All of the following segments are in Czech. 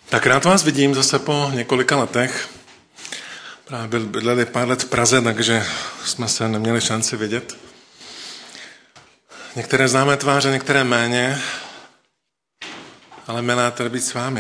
Tak rád vás vidím zase po několika letech. Právě bydleli pár let v Praze, takže jsme se neměli šanci vidět. Některé známé tváře, některé méně, ale milé tady být s vámi.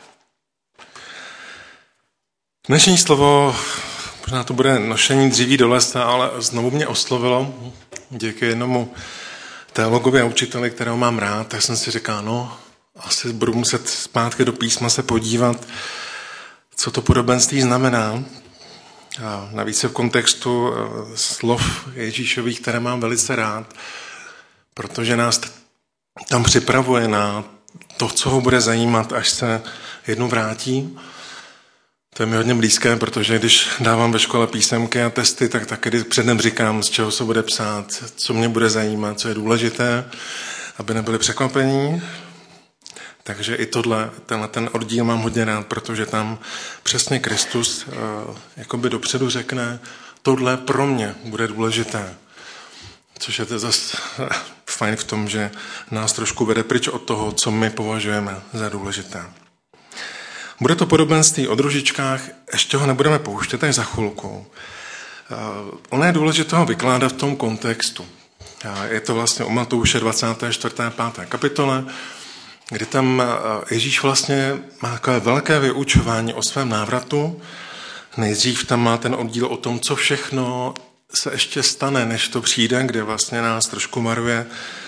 Dnešní slovo, možná to bude nošení dříví do lesa, ale znovu mě oslovilo díky jednomu teologovi a učiteli, kterého mám rád, tak jsem si říkal, asi budu muset zpátky do písma se podívat, co to podobenství znamená. A navíc v kontextu slov Ježíšových, které mám velice rád, protože nás tam připravuje na to, co ho bude zajímat, až se jednou vrátí. To je mi hodně blízké, protože když dávám ve škole písemky a testy, tak taky předem říkám, z čeho se bude psát, co mě bude zajímat, co je důležité, aby nebyli překvapení. Takže i ten oddíl mám hodně rád, protože tam přesně Kristus jakoby dopředu řekne, tohle pro mě bude důležité. Což je to zase fajn v tom, že nás trošku vede pryč od toho, co my považujeme za důležité. Bude to podobenství o družičkách, ještě ho nebudeme pouštět až za chvilku. Ono je důležité ho vykládat v tom kontextu. Je to vlastně u Matouše 24. 5. kapitole, kdy tam Ježíš vlastně má takové velké vyučování o svém návratu. Nejdřív tam má ten oddíl o tom, co všechno se ještě stane, než to přijde, kde vlastně nás trošku varuje,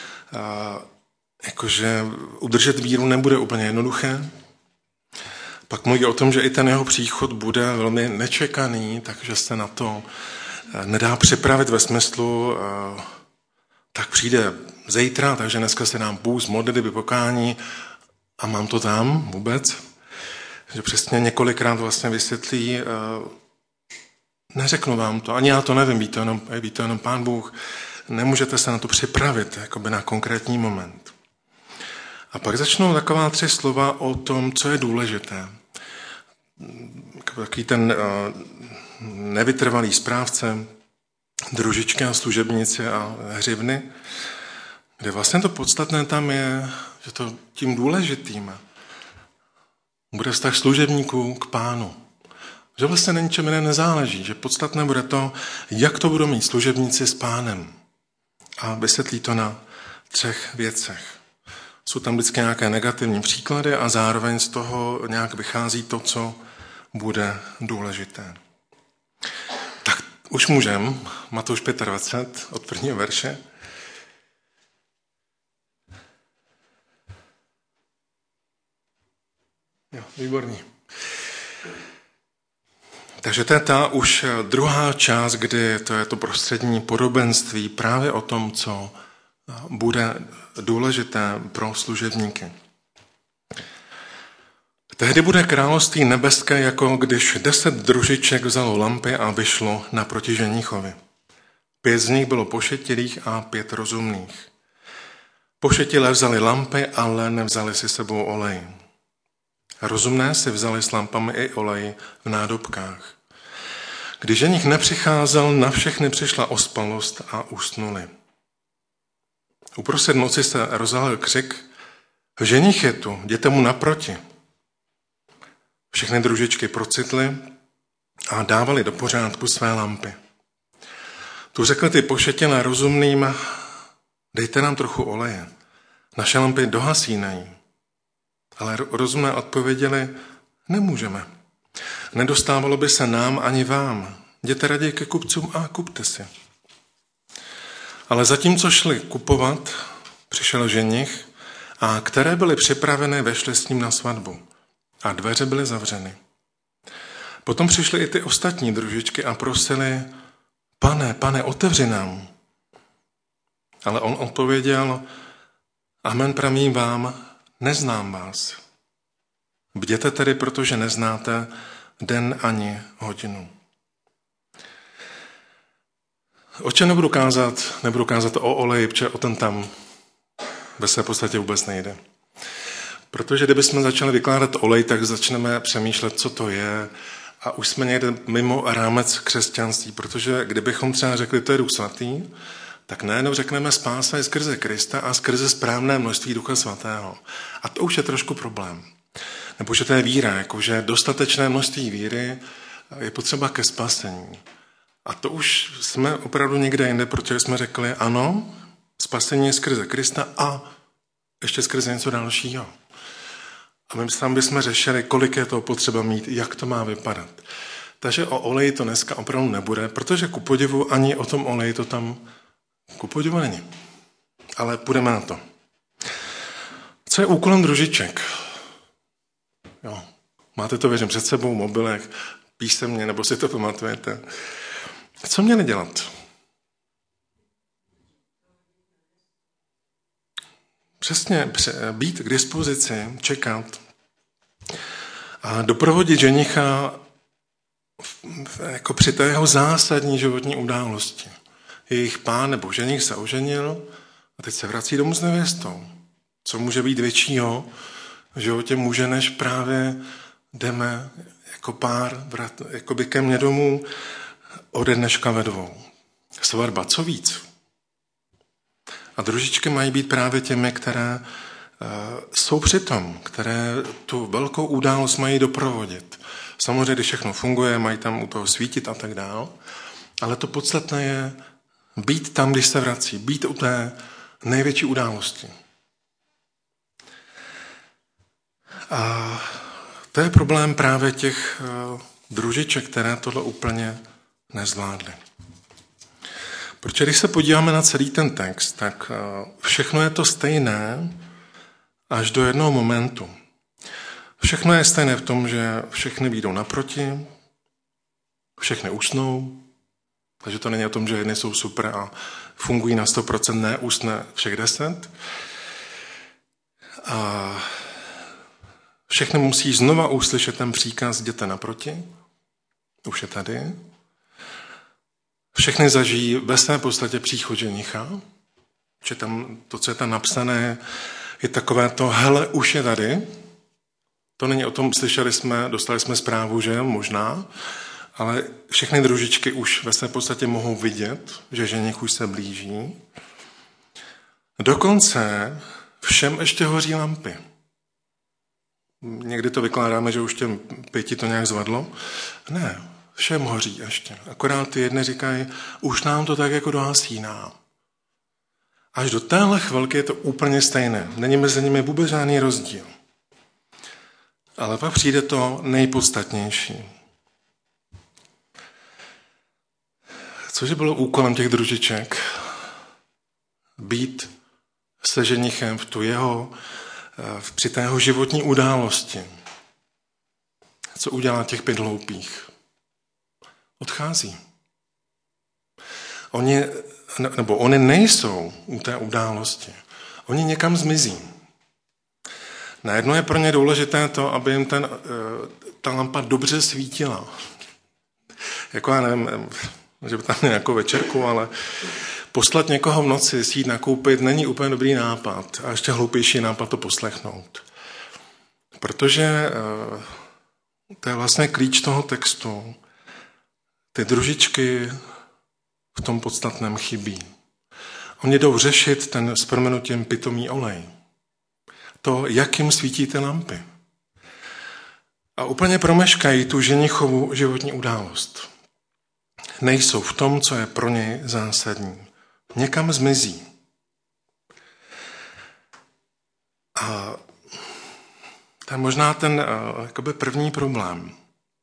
jakože udržet víru nebude úplně jednoduché. Pak mluví o tom, že i ten jeho příchod bude velmi nečekaný, takže se na to nedá připravit ve smyslu, tak přijde zítra, takže dneska se nám půjdu modlit, vypokání a mám to tam vůbec. Že přesně několikrát vlastně vysvětlí, neřeknu vám to, ani já to nevím, ví to jenom Pán Bůh, nemůžete se na to připravit, jakoby na konkrétní moment. A pak začnou taková 3 slova o tom, co je důležité. Takový ten nevytrvalý správce, družičky a služebnici a hřivny, kde vlastně to podstatné tam je, že to tím důležitým bude vztah služebníků k Pánu. Že vlastně na ničem jiném nezáleží, že podstatné bude to, jak to budou mít služebníci s Pánem. A vysvětlí to na 3 věcech. Jsou tam vždycky nějaké negativní příklady a zároveň z toho nějak vychází to, co bude důležité. Tak už můžem. Matouš 25 od 1. verše. Jo, výborný. Takže to je ta už druhá část, kdy to je to prostřední podobenství právě o tom, co bude důležité pro služebníky. Tehdy bude království nebeské, jako když 10 družiček vzalo lampy a vyšlo naproti ženichovi. 5 z nich bylo pošetilých a 5 rozumných. Pošetilé vzali lampy, ale nevzali si sebou olej. Rozumné si vzali s lampami i olej v nádobkách. Když ženich nepřicházel, na všechny přišla ospalost a usnuli. Uprostřed noci se rozhalil křik, ženich je tu, jděte mu naproti. Všechny družičky procitly a dávali do pořádku své lampy. Tu řekli ty pošetilé rozumným, dejte nám trochu oleje, naše lampy dohasínají. Ale rozumné odpověděli, nemůžeme. Nedostávalo by se nám ani vám. Jděte raději ke kupcům a kupte si. Ale zatímco šli kupovat, přišel ženich a které byly připraveny, vešly s ním na svatbu. A dveře byly zavřeny. Potom přišly i ty ostatní družičky a prosili, pane, otevři nám. Ale on odpověděl, amen pravím vám, neznám vás. Bděte tedy, protože neznáte den ani hodinu. O čem nebudu kázat o oleji, protože o ten tam ve své podstatě vůbec nejde. Protože kdybychom začali vykládat olej, tak začneme přemýšlet, co to je a už jsme někde mimo rámec křesťanství, protože kdybychom třeba řekli, to je Duch Svatý, tak najednou řekneme, spása je skrze Krista a skrze správné množství Ducha Svatého. A to už je trošku problém. Nebo že to je víra, jakože dostatečné množství víry je potřeba ke spasení. A to už jsme opravdu někde jinde, protože jsme řekli, ano, spasení je skrze Krista a ještě skrze něco dalšího. A my tam bychom řešili, kolik je toho potřeba mít, jak to má vypadat. Takže o oleji to dneska opravdu nebude, protože ku podivu ani o tom oleji to tam ku podivu není. Ale půjdeme na to. Co je úkolem družiček? Jo. Máte to, věřím, před sebou, mobilech, písemně, nebo si to pamatujete. Co měli dělat? Přesně být k dispozici, čekat a doprovodit ženicha jako při té jeho zásadní životní události. Jejich pán nebo ženich se oženil a teď se vrací domů s nevěstou. Co může být většího v životě muže, než právě jdeme jako pár jakoby ke mně domů ode dneška ve dvou. Svatba, co víc? A družičky mají být právě těmi, které jsou přitom, které tu velkou událost mají doprovodit. Samozřejmě, když všechno funguje, mají tam u toho svítit a tak dál, ale to podstatné je být tam, když se vrací, být u té největší události. A to je problém právě těch družiček, které tohle úplně nezvládly. Protože když se podíváme na celý ten text, tak všechno je to stejné až do jednoho momentu. Všechno je stejné v tom, že všechny vyjdou naproti, všechny usnou, takže to není o tom, že jedny jsou super a fungují na 100%, ne, usne všech 10. A všechny musí znova uslyšet ten příkaz, jděte naproti, už je tady. Všechny zažijí ve své podstatě příchod ženicha, že tam to, co je tam napsané, je takové to, hele, už je tady. To není o tom, dostali jsme zprávu, že možná, ale všechny družičky už ve své podstatě mohou vidět, že ženich už se blíží. Dokonce všem ještě hoří lampy. Někdy to vykládáme, že už těm 5 to nějak zvadlo. Ne, všem hoří ještě. Akorát ty jedny říkají, už nám to tak jako dohasíná. Až do téhle chvilky je to úplně stejné. Není mezi nimi vůbec žádný rozdíl. Ale pak přijde to nejpodstatnější. Což bylo úkolem těch družiček? Být se ženichem při té jeho životní události. Co udělá těch 5 hloupých? Odchází. Oni nejsou u té události. Oni někam zmizí. Najednou je pro ně důležité to, aby jim ta lampa dobře svítila. Jako já nevím, že by tam nějakou večerku, ale poslat někoho v noci, si jít nakoupit, není úplně dobrý nápad. A ještě hloupější nápad to poslechnout. Protože to je vlastně klíč toho textu. Ty družičky v tom podstatném chybí. Oni jdou řešit ten s prominutím pitomý olej. To, jak jim svítí ty lampy. A úplně promeškají tu ženichovu životní událost. Nejsou v tom, co je pro něj zásadní. Někam zmizí. A to je možná ten jakoby první problém.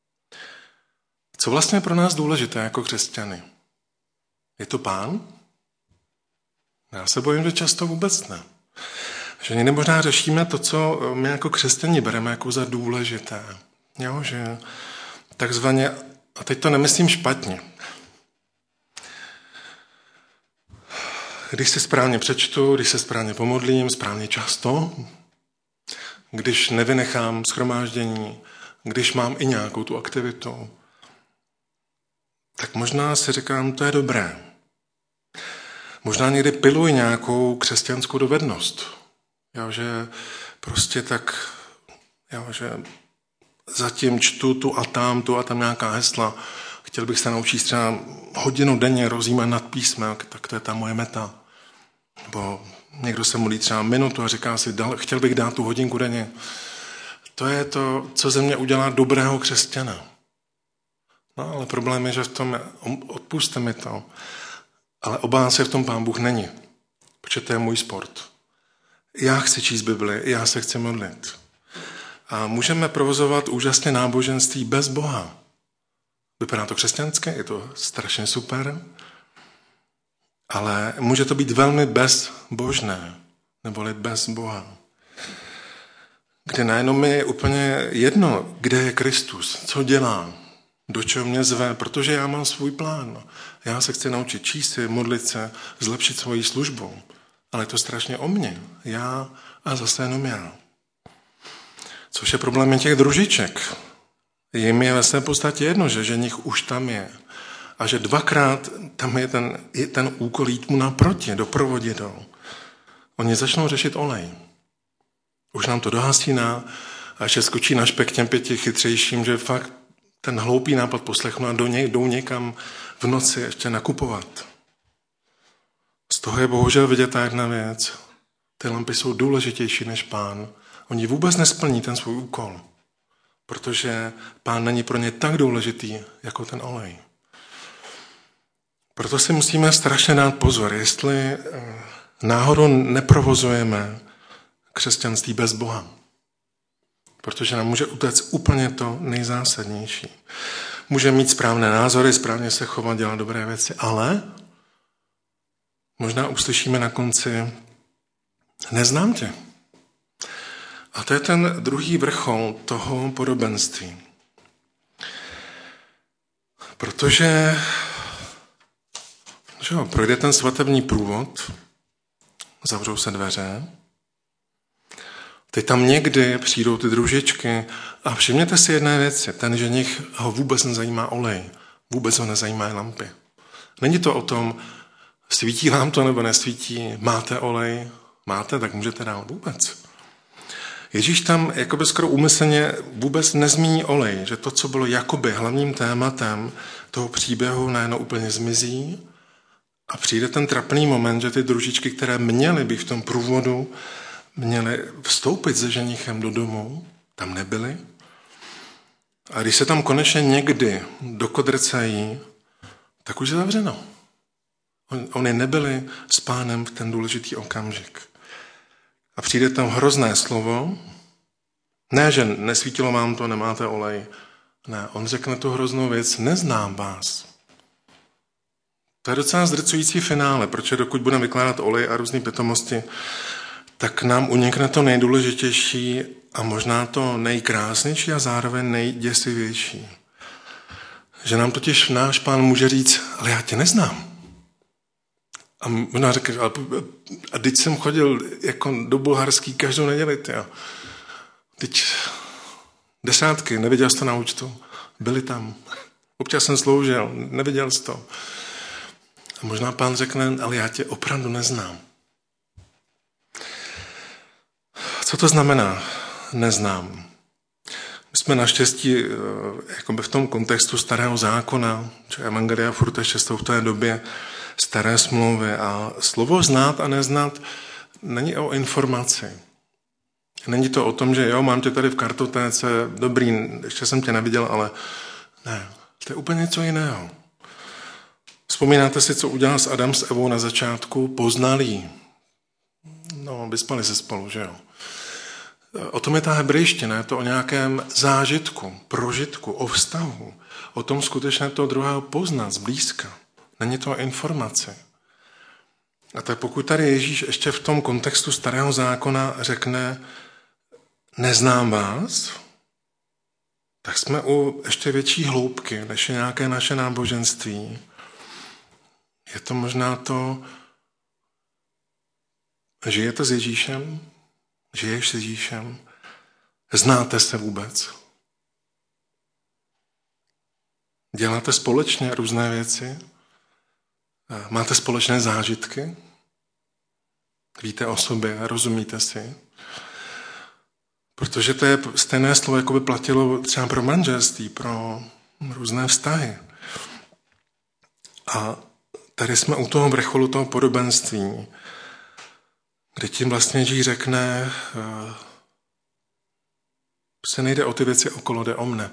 Co vlastně je pro nás důležité jako křesťany? Je to Pán? Já se bojím, že často vůbec ne. Že někdy možná řešíme to, co my jako křesťani bereme jako za důležité. Jo, že takzvaně, a teď to nemyslím špatně, když se správně přečtu, když se správně pomodlím, správně často, když nevynechám shromáždění, když mám i nějakou tu aktivitu, tak možná si říkám, to je dobré. Možná někdy piluji nějakou křesťanskou dovednost. Jo, že prostě tak, jo, že zatím čtu tu a tam nějaká hesla. Chtěl bych se naučit třeba hodinu denně rozjímat nad písmem, tak to je ta moje meta. Nebo někdo se modlí třeba minutu a říká si, chtěl bych dát tu hodinku denně. To je to, co ze mě udělá dobrého křesťana. No ale problém je, že v tom, odpusťte mi to, ale obávám se, v tom Pán Bůh není. Protože to je můj sport. Já chci číst Bibli, já se chci modlit. A můžeme provozovat úžasné náboženství bez Boha. Vypadá to křesťanské, je to strašně super, ale může to být velmi bezbožné, neboli bez Boha. Kde najednou mi je úplně jedno, kde je Kristus, co dělá, do čeho mě zve, protože já mám svůj plán. Já se chci naučit číst si, modlit se, zlepšit svoji službu. Ale je to strašně o mně. Já a zase jenom já. Což je problém těch družiček. Jim je ve své podstatě jedno, že ženich už tam je. A že dvakrát tam je ten úkol jít mu naproti, doprovodit ho. Oni začnou řešit olej. Už nám to dohasíná a ještě skočí na špek těm 5 chytřejším, že fakt ten hloupý nápad poslechnu a jdou někam v noci ještě nakupovat. Z toho je bohužel vidět ta jedna věc. Ty lampy jsou důležitější než Pán. Oni vůbec nesplní ten svůj úkol, protože Pán není pro ně tak důležitý, jako ten olej. Proto si musíme strašně dát pozor, jestli náhodou neprovozujeme křesťanství bez Boha. Protože nám může utéct úplně to nejzásadnější. Můžeme mít správné názory, správně se chovat, dělat dobré věci, ale možná uslyšíme na konci: neznám tě. A to je ten druhý vrchol toho podobenství. Protože projde ten svatební průvod, zavřou se dveře, teď tam někdy přijdou ty družičky a všimněte si jedné věci. Ten ženich ho vůbec nezajímá olej, vůbec ho nezajímá lampy. Není to o tom, svítí vám to nebo nesvítí, máte olej, máte, tak můžete dál vůbec. Ježíš tam jakoby skoro úmyslně vůbec nezmíní olej, že to, co bylo jakoby hlavním tématem toho příběhu, najednou úplně zmizí a přijde ten trapný moment, že ty družičky, které měly být v tom průvodu, měly vstoupit se ženichem do domu, tam nebyly. A když se tam konečně někdy dokodrcají, tak už je zavřeno. Oni nebyli s Pánem v ten důležitý okamžik. A přijde tam hrozné slovo. Ne, že nesvítilo vám to, nemáte olej. Ne, on řekne tu hroznou věc: neznám vás. To je docela zdrcující finále, protože dokud budeme vykládat olej a různé pitomosti, tak nám unikne to nejdůležitější a možná to nejkrásnější a zároveň nejděsivější. Že nám totiž náš Pán může říct: ale já tě neznám. A možná řekne: a teď jsem chodil jako do bulharský každou neděli. Teď 10, neviděl jsi to na účtu. Byli tam. Občas jsem sloužil, neviděl jsi to. A možná Pán řekne: ale já tě opravdu neznám. Co to znamená neznám? My jsme naštěstí jakoby v tom kontextu starého zákona, že evangelia furt ještě jsou v té době staré smlouvy, a slovo znát a neznat není o informaci. Není to o tom, že jo, mám tě tady v kartotéce, dobrý, ještě jsem tě neviděl, ale ne, to je úplně něco jiného. Vzpomínáte si, co udělal Adam s Evou na začátku? Poznal jí. No, vyspali se spolu, že jo. O tom je ta hebrejština, je to o nějakém zážitku, prožitku, o vztahu, o tom skutečně toho druhého poznat zblízka. Není to o informaci. A tak pokud tady Ježíš ještě v tom kontextu starého zákona řekne: neznám vás, tak jsme u ještě větší hloubky, než je nějaké naše náboženství. Je to možná to, žijete s Ježíšem? Žiješ s Ježíšem? Znáte se vůbec? Děláte společně různé věci? Máte společné zážitky? Víte o sobě, rozumíte si? Protože to je stejné slovo, jako by platilo třeba pro manželství, pro různé vztahy. A tady jsme u toho vrcholu toho podobenství, kde tím vlastně Ježíš řekne: Se nejde o ty věci okolo, jde o mne.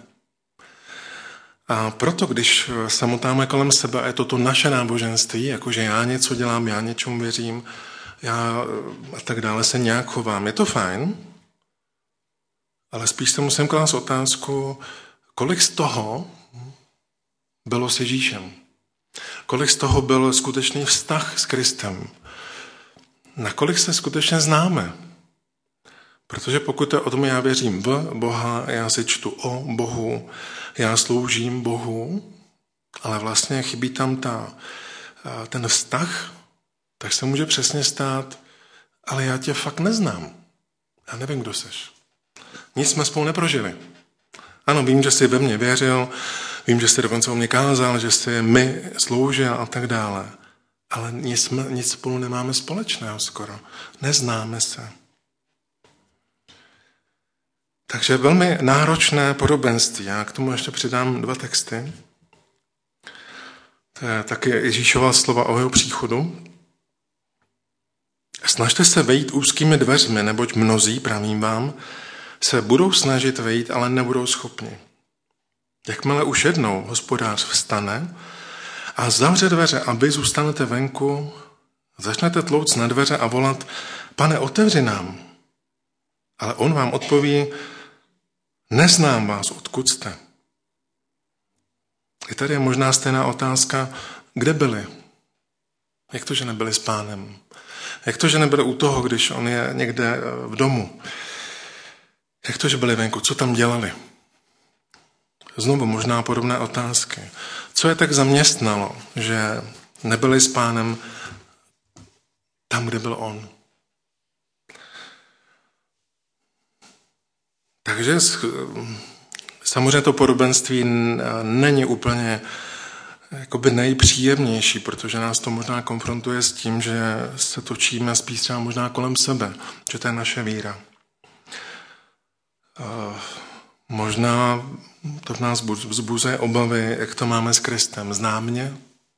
A proto, když se motáme kolem sebe a je to naše náboženství, jakože já něco dělám, já něčemu věřím, já a tak dále se nějak chovám, je to fajn, ale spíš se musím klást otázku, kolik z toho bylo s Ježíšem. Kolik z toho byl skutečný vztah s Kristem. Nakolik se skutečně známe. Protože pokud je o tom, já věřím v Boha, já si čtu o Bohu, já sloužím Bohu, ale vlastně chybí tam ten vztah, tak se může přesně stát, ale já tě fakt neznám. Já nevím, kdo seš. Nic jsme spolu neprožili. Ano, vím, že jsi ve mně věřil, vím, že jsi dokonce o mě kázal, že jsi mi sloužil a tak dále. Ale nic spolu nemáme společného skoro. Neznáme se. Takže velmi náročné podobenství. Já k tomu ještě přidám 2 texty. To je taky Ježíšova slova o jeho příchodu. Snažte se vejít úzkými dveřmi, neboť mnozí, pravím vám, se budou snažit vejít, ale nebudou schopni. Jakmile už jednou hospodář vstane a zavře dveře a vy zůstanete venku, začnete tlouct na dveře a volat, Pane, otevři nám. Ale on vám odpoví, neznám vás, odkud jste. I tady je možná stejná otázka, kde byli? Jak to, že nebyli s Pánem? Jak to, že nebyli u toho, když on je někde v domu? Jak to, že byli venku? Co tam dělali? Znovu možná podobné otázky. Co je tak zaměstnalo, že nebyli s Pánem tam, kde byl on? Takže samozřejmě to podobenství není úplně jakoby nejpříjemnější, protože nás to možná konfrontuje s tím, že se točíme spíš třeba možná kolem sebe, že to je naše víra. Možná to v nás vzbuzuje obavy, jak to máme s Kristem. Zná mě?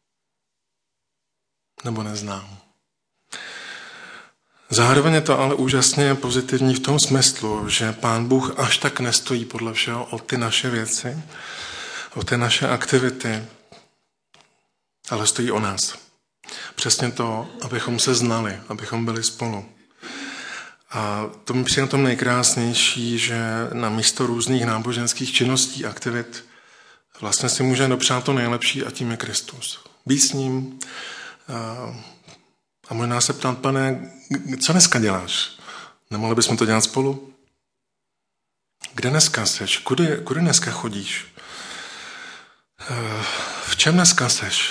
Nebo neznám? Zároveň je to ale úžasně pozitivní v tom smyslu, že Pán Bůh až tak nestojí podle všeho o ty naše věci, o ty naše aktivity, ale stojí o nás. Přesně to, abychom se znali, abychom byli spolu. A to mi přijde na tom nejkrásnější, že na místo různých náboženských činností, aktivit, vlastně si můžeme dopřát to nejlepší a tím je Kristus. Být s ním a možná se ptát, Pane, co dneska děláš? Nemohli bychom to dělat spolu? Kde dneska seš? Kudy dneska chodíš? V čem dneska seš?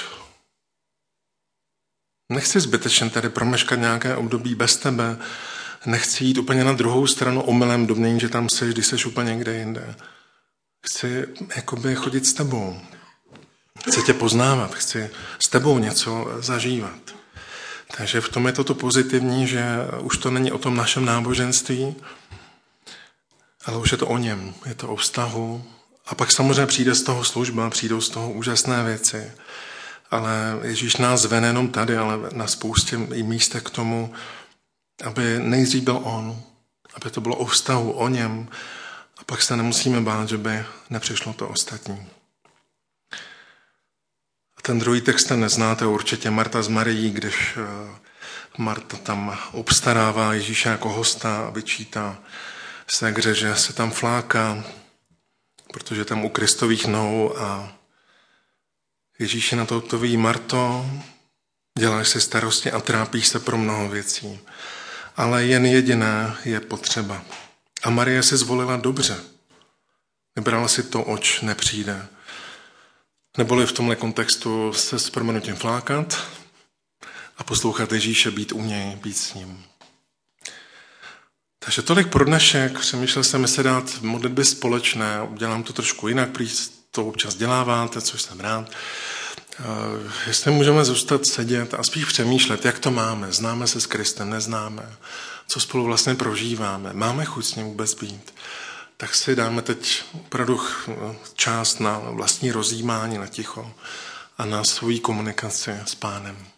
Nechci zbytečně tady promeškat nějaké období bez tebe, nechci jít úplně na druhou stranu omylem domnění, že tam seš, když seš úplně někde jinde. Chci jakoby chodit s tebou. Chci tě poznávat, chci s tebou něco zažívat. Takže v tom je to pozitivní, že už to není o tom našem náboženství, ale už je to o něm, je to o vztahu. A pak samozřejmě přijde z toho služba, přijdou z toho úžasné věci. Ale Ježíš nás zve nejenom tady, ale na spoustě i místech k tomu, aby nejdřív byl on, aby to bylo o vztahu, o něm, a pak se nemusíme bát, že by nepřišlo to ostatní. A ten druhý text ten neznáte určitě, Marta z Marií, když Marta tam obstarává Ježíše jako hosta a vyčítá ségře, že se tam fláká, protože tam u Kristových nohou a Ježíši na to odpoví, Marto, děláš si starosti a trápíš se pro mnoho věcí. Ale jen jediné je potřeba. A Marie si zvolila dobře. Vybrala si to, oč nepřijde. Neboli v tomhle kontextu se s proměnutím flákat a poslouchat Ježíše, být u něj, být s ním. Takže tolik pro dnešek. Přemýšlel jsem, jestli dát modlitby společné. Udělám to trošku jinak, prý to občas děláváte, což jsem rád. Jestli můžeme zůstat sedět a spíš přemýšlet, jak to máme. Známe se s Kristem, neznáme. Co spolu vlastně prožíváme. Máme chuť s ním vůbec být. Tak si dáme teď opravdu čas na vlastní rozjímání, na ticho a na svoji komunikaci s Pánem.